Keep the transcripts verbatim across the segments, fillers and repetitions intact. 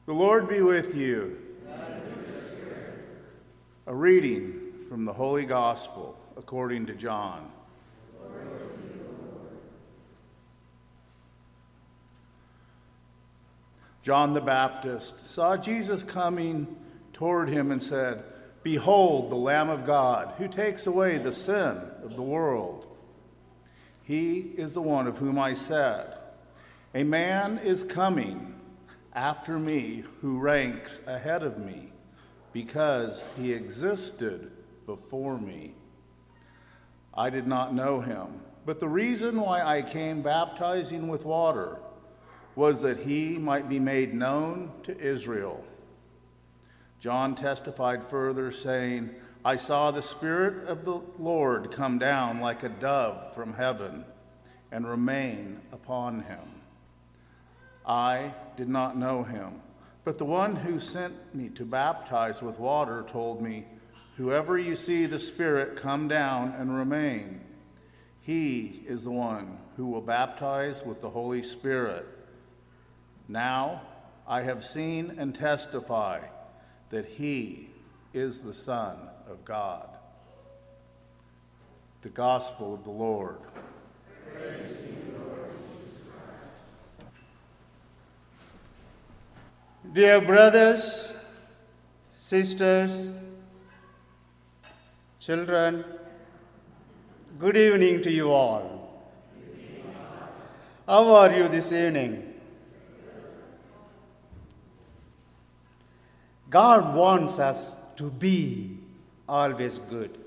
The Lord be with you. A reading from the Holy Gospel according to John. John the Baptist saw Jesus coming toward him and said, "Behold, the Lamb of God, who takes away the sin of the world. He is the one of whom I said, a man is coming after me who ranks ahead of me, because he existed before me. I did not know him, but the reason why I came baptizing with water was that he might be made known to Israel." John testified further, saying, "I saw the Spirit of the Lord come down like a dove from heaven and remain upon him. I did not know him, but the one who sent me to baptize with water told me, 'Whoever you see the Spirit come down and remain, he is the one who will baptize with the Holy Spirit.' Now I have seen and testify that he is the Son of God." The Gospel of the Lord. Praise to you, Lord Jesus Christ. Dear brothers, sisters, children, good evening to you all. How are you this evening? God wants us to be always good.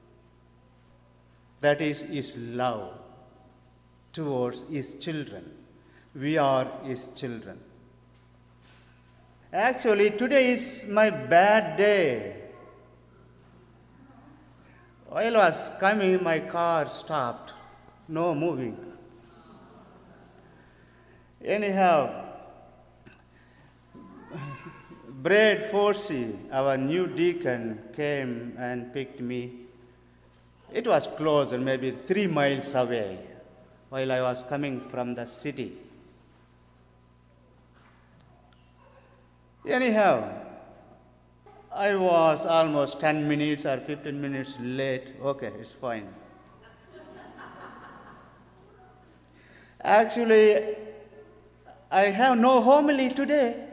That is His love towards His children. We are His children. Actually, today is my bad day. While I was coming, my car stopped. No moving. Anyhow, Brad Forsey, our new deacon, came and picked me. It was closer, maybe three miles away, while I was coming from the city. Anyhow, I was almost ten minutes or fifteen minutes late. Okay, it's fine. Actually, I have no homily today.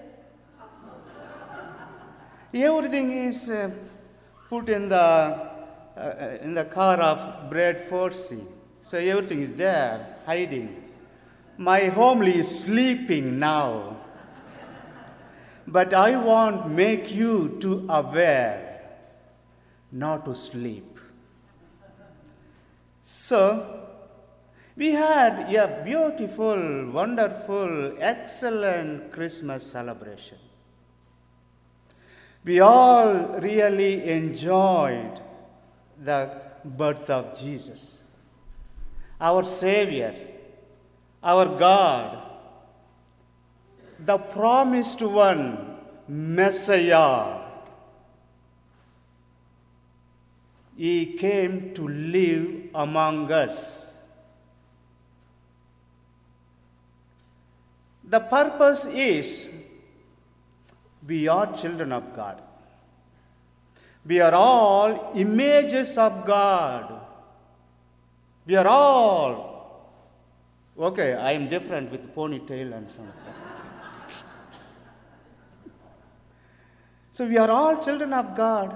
Everything is uh, put in the uh, in the car of Brad Forsey. So everything is there, hiding. My homily is sleeping now. But I want to make you to aware, not to sleep. So, we had a beautiful, wonderful, excellent Christmas celebration. We all really enjoyed the birth of Jesus, our Savior, our God, the promised one, Messiah. He came to live among us. The purpose is we are children of God. We are all images of God. We are all, okay, I am different with ponytail and something. So we are all children of God.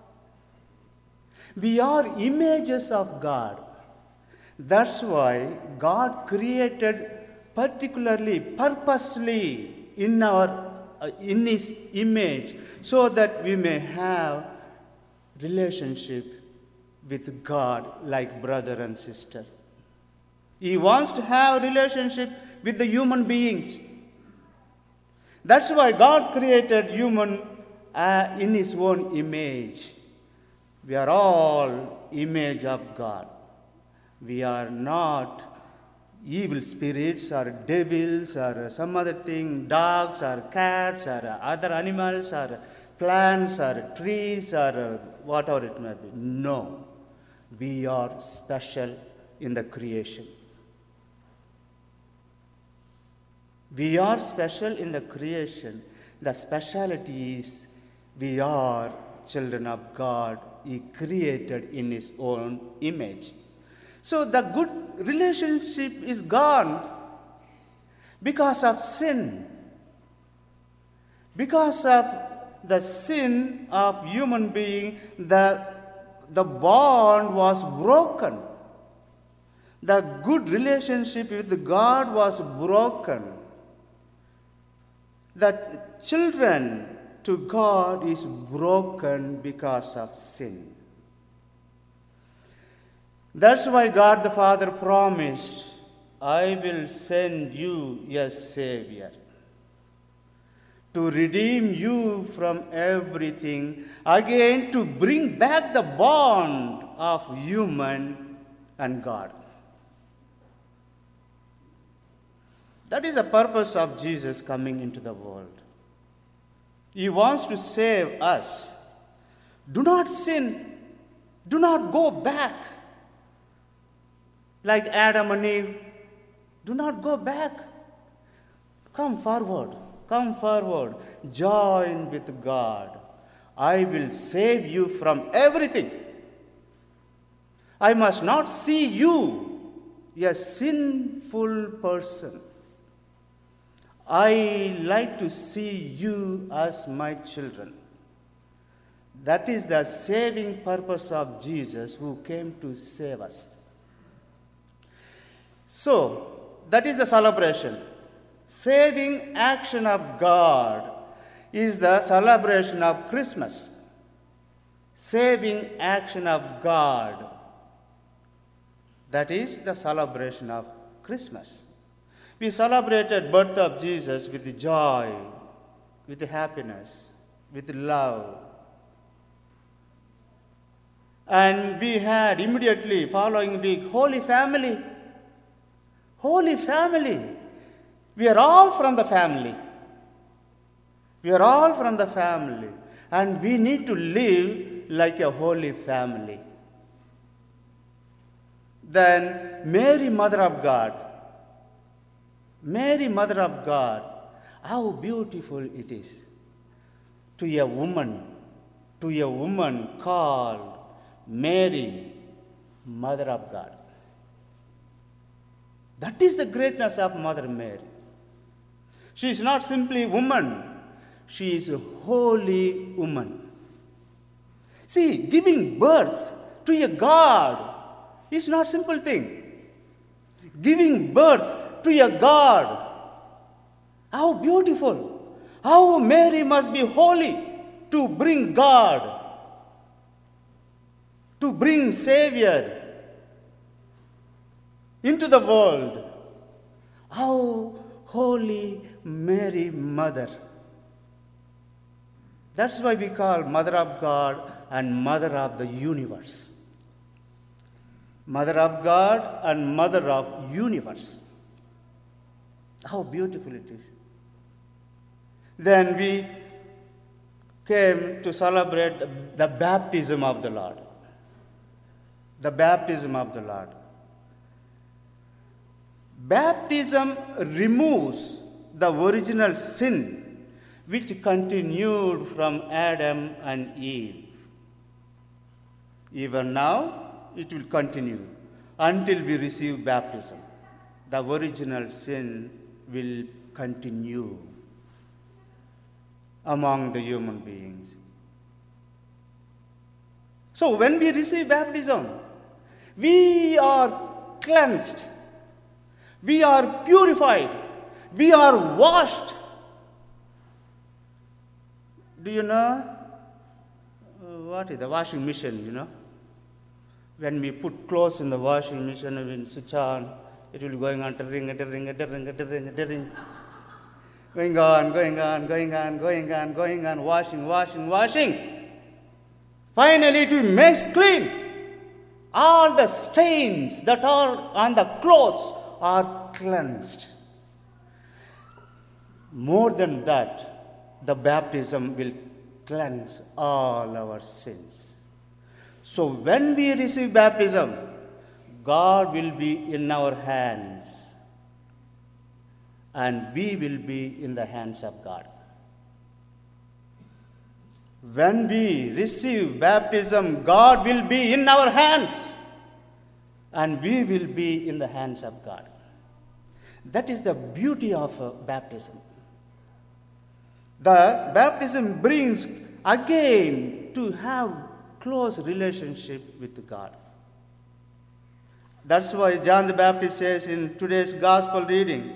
We are images of God. That's why God created particularly, purposely in our uh, in His image, so that we may have relationship with God like brother and sister. He wants to have relationship with the human beings. That's why God created human uh, in His own image. We are all image of God. We are not evil spirits or devils or some other thing, dogs or cats or other animals or plants or trees or whatever it may be. No, we are special in the creation. We are special in the creation. The specialty is we are children of God. He created in His own image. So the good relationship is gone because of sin. Because of the sin of human being, the, the bond was broken. The good relationship with God was broken. The children to God is broken because of sin. That's why God the Father promised, I will send you a Savior to redeem you from everything, again to bring back the bond of human and God. That is the purpose of Jesus coming into the world. He wants to save us. Do not sin. Do not go back. Like Adam and Eve, do not go back. Come forward. Come forward. Join with God. I will save you from everything. I must not see you, a sinful person. I like to see you as my children. That is the saving purpose of Jesus, who came to save us. So, that is the celebration. Saving action of God is the celebration of Christmas. Saving action of God, that is the celebration of Christmas. We celebrated birth of Jesus with joy, with happiness, with love. And we had immediately following week Holy Family. Holy Family. We are all from the family. We are all from the family. And we need to live like a holy family. Then Mary, Mother of God. Mary, Mother of God. How beautiful it is to a woman, to a woman called Mary, Mother of God. That is the greatness of Mother Mary. She is not simply a woman, she is a holy woman. See, giving birth to a God is not a simple thing. Giving birth to a God, how beautiful. How Mary must be holy to bring God, to bring Savior into the world. How holy Mary, Mother. That's why we call Mother of God and Mother of the universe. Mother of God and Mother of universe. How beautiful it is. Then we came to celebrate the baptism of the Lord. The baptism of the Lord. Baptism removes the original sin which continued from Adam and Eve. Even now, it will continue until we receive baptism. The original sin will continue among the human beings. So when we receive baptism, we are cleansed. We are purified. We are washed. Do you know uh, what is the washing machine, you know? When we put clothes in the washing machine and we switch on, it will going on, ring, ring, ring, ring, ring, going on, going on, going on, going on, going on, washing, washing, washing. Finally, it will make clean. All the stains that are on the clothes are cleansed. More than that, the baptism will cleanse all our sins. So when we receive baptism, God will be in our hands and we will be in the hands of God. When we receive baptism, God will be in our hands, and we will be in the hands of God. That is the beauty of uh, baptism. The baptism brings again to have close relationship with God. That's why John the Baptist says in today's gospel reading,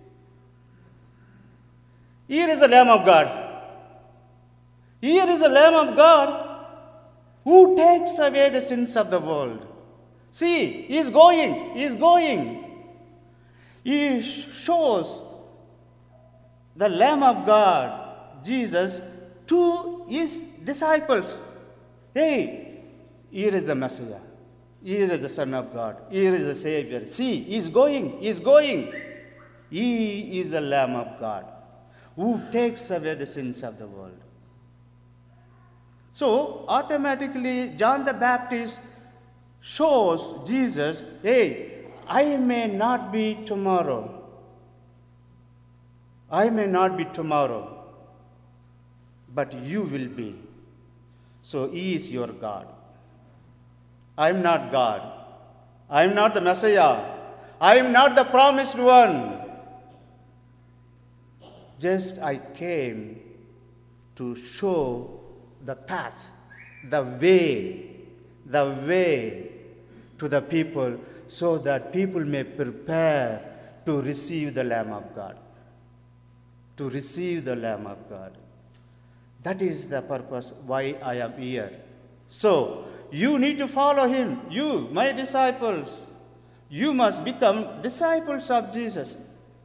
"Here is the Lamb of God. Here is the Lamb of God who takes away the sins of the world. See, he is going, he is going." He shows the Lamb of God, Jesus, to his disciples. Hey, here is the Messiah. Here is the Son of God. Here is the Savior. See, he is going, he is going. He is the Lamb of God who takes away the sins of the world. So, automatically, John the Baptist shows Jesus, hey, I may not be tomorrow. I may not be tomorrow, but you will be. So he is your God. I am not God. I am not the Messiah. I am not the promised one. Just I came to show the path, the way, the way to the people, so that people may prepare to receive the Lamb of God. To receive the Lamb of God. That is the purpose why I am here. So, you need to follow him. You, my disciples, you must become disciples of Jesus.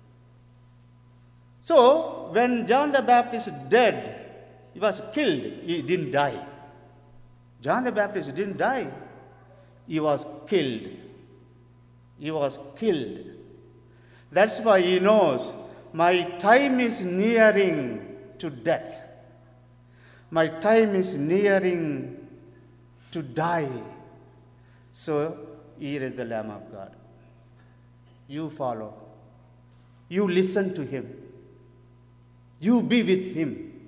So, when John the Baptist died, he was killed. He didn't die. John the Baptist didn't die. He was killed. He was killed. That's why he knows, my time is nearing to death. My time is nearing to die. So, here is the Lamb of God. You follow. You listen to him. You be with him.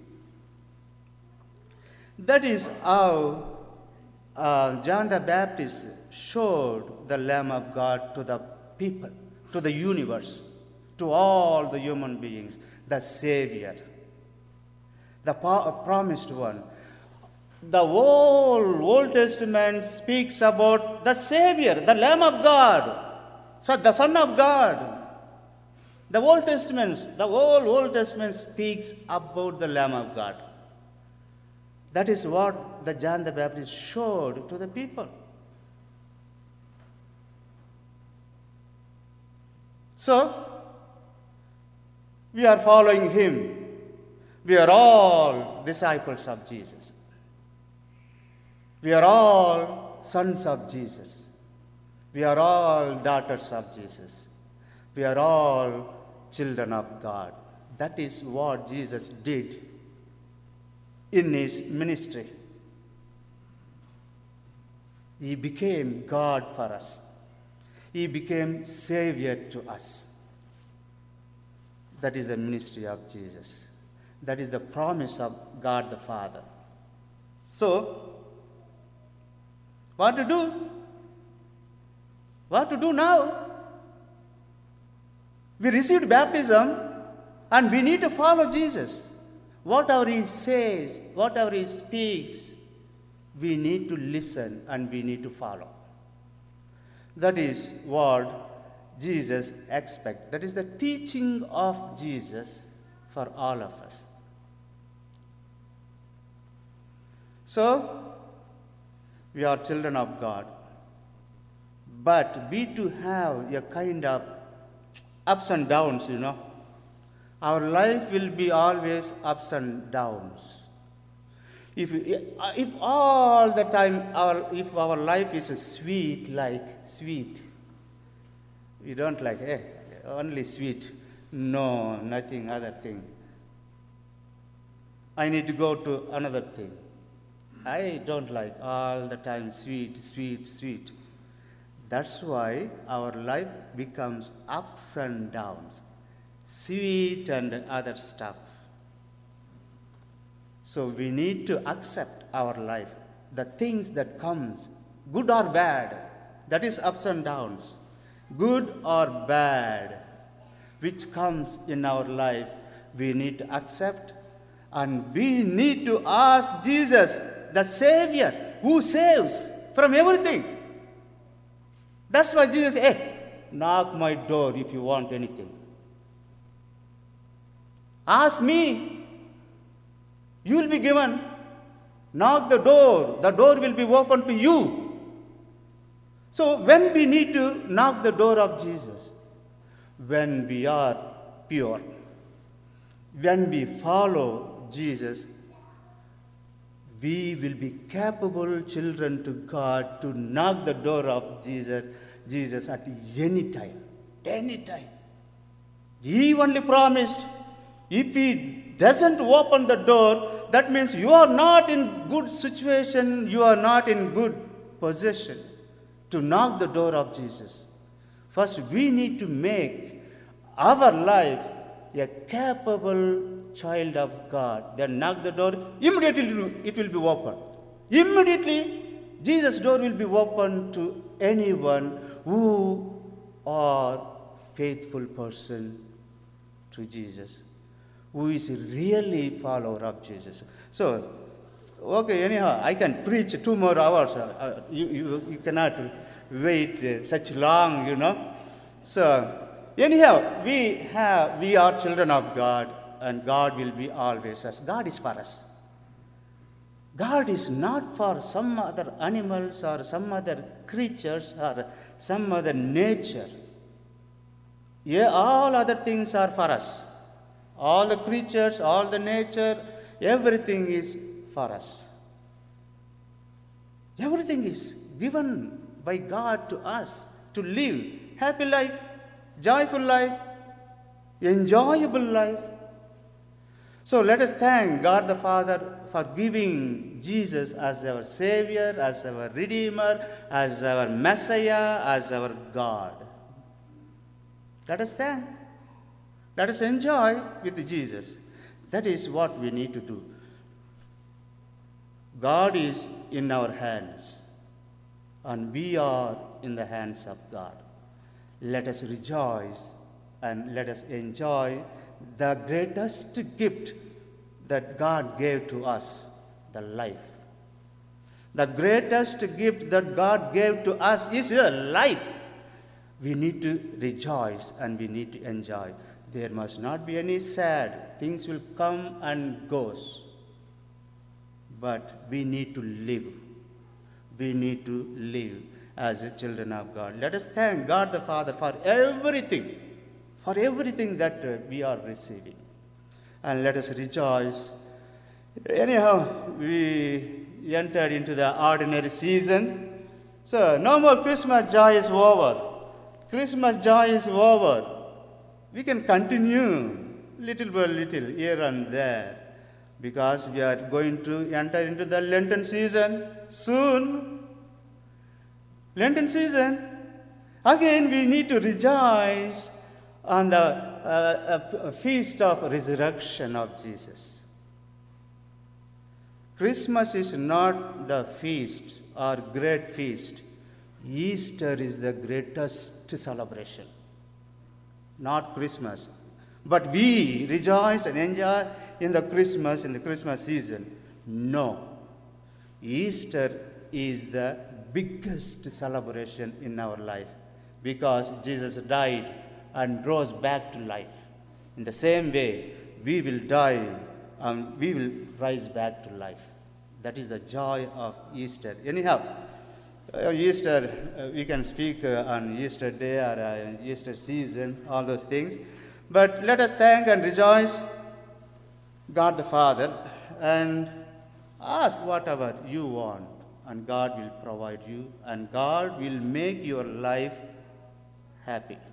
That is how uh, John the Baptist showed the Lamb of God to the people, to the universe, to all the human beings, the Savior, the promised one. The whole Old Testament speaks about the Savior, the Lamb of God, so the Son of God. The Old Testament, the whole Old Testament speaks about the Lamb of God. That is what the John the Baptist showed to the people. So, we are following him. We are all disciples of Jesus. We are all sons of Jesus. We are all daughters of Jesus. We are all children of God. That is what Jesus did in his ministry. He became God for us. He became Savior to us. That is the ministry of Jesus. That is the promise of God the Father. So, what to do? What to do now? We received baptism and we need to follow Jesus. Whatever he says, whatever he speaks, we need to listen and we need to follow. That is what Jesus expects. That is the teaching of Jesus for all of us. So, we are children of God, but we too have a kind of ups and downs, you know. Our life will be always ups and downs. If, if all the time, our, if our life is sweet, like sweet, we don't like, eh, only sweet. No, nothing other thing. I need to go to another thing. I don't like all the time sweet, sweet, sweet. That's why our life becomes ups and downs, sweet and other stuff. So we need to accept our life, the things that comes, good or bad, that is ups and downs, good or bad, which comes in our life, we need to accept, and we need to ask Jesus, the Savior, who saves from everything. That's why Jesus said, hey, knock my door if you want anything. Ask me, you will be given. Knock the door, the door will be opened to you. So when we need to knock the door of Jesus, when we are pure, when we follow Jesus, we will be capable children to God to knock the door of Jesus, Jesus at any time, any time. He only promised, if He doesn't open the door, that means you are not in good situation, you are not in good position to knock the door of Jesus. First, we need to make our life a capable child of God. Then knock the door, immediately it will be open. Immediately, Jesus' door will be open to anyone who are faithful person to Jesus, who is really follower of Jesus. So, okay, anyhow, I can preach two more hours. Uh, you, you, you cannot wait uh, such long, you know. So, anyhow, we have, we are children of God, and God will be always us. God is for us. God is not for some other animals or some other creatures or some other nature. Yeah, all other things are for us. All the creatures, all the nature, everything is for us. Everything is given by God to us to live happy life, joyful life, enjoyable life. So let us thank God the Father for giving Jesus as our Savior, as our Redeemer, as our Messiah, as our God. Let us thank. Let us enjoy with Jesus. That is what we need to do. God is in our hands, and we are in the hands of God. Let us rejoice and let us enjoy the greatest gift that God gave to us, the life. The greatest gift that God gave to us is a life. We need to rejoice and we need to enjoy. There must not be any sad. Things will come and goes. But we need to live. We need to live as the children of God. Let us thank God the Father for everything, for everything that uh, we are receiving. And let us rejoice. Anyhow, we entered into the ordinary season. So, no more Christmas joy is over. Christmas joy is over. We can continue little by little here and there because we are going to enter into the Lenten season soon. Lenten season. Again, we need to rejoice on the uh, uh, feast of resurrection of Jesus. Christmas is not the feast or great feast. Easter is the greatest celebration. Not Christmas. But we rejoice and enjoy in the Christmas, in the Christmas season. No. Easter is the biggest celebration in our life because Jesus died and rose back to life. In the same way, we will die and we will rise back to life. That is the joy of Easter. Anyhow, uh, Easter, uh, we can speak uh, on Easter day or uh, Easter season, all those things. But let us thank and rejoice God the Father and ask whatever you want, and God will provide you, and God will make your life happy.